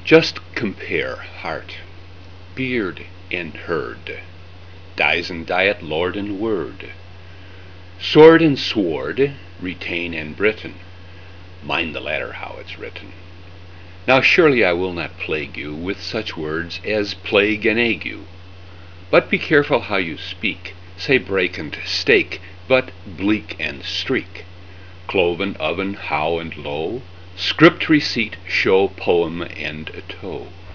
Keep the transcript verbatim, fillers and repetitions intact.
Just compare heart, beard, and herd, Dies and diet, lord and word, Sword and sward, retain and Britain, Mind the latter how it's written. Now surely I will not plague you With such words as plague and ague, But be careful how you speak, Say break and stake, but bleak and streak, Cloven, oven, how and low, Script, receipt, show, poem, and toe.